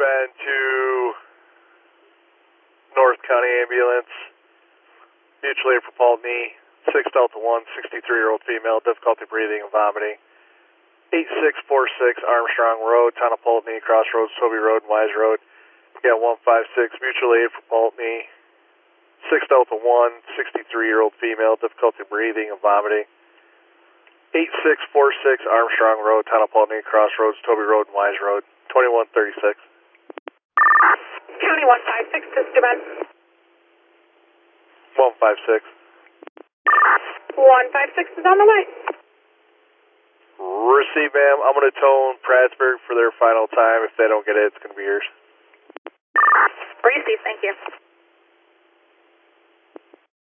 been to North County Ambulance, mutual aid for Paul Knee, 6 Delta 1, 63-year-old female, difficulty breathing and vomiting. 8646 Armstrong Road, Town of Pulteney, Crossroads, Toby Road, and Wise Road. Yeah, 156, mutual aid for Pulteney, 6 Delta 1, 63-year-old female, difficulty breathing and vomiting. 8646 Armstrong Road, Town of Pulteney, Crossroads, Toby Road, and Wise Road. 2136. County 156, Sister Ben. 156. 156 is on the way. Receive, ma'am. I'm going to tone Prattsburg for their final time. If they don't get it, it's going to be yours. Receive, thank you.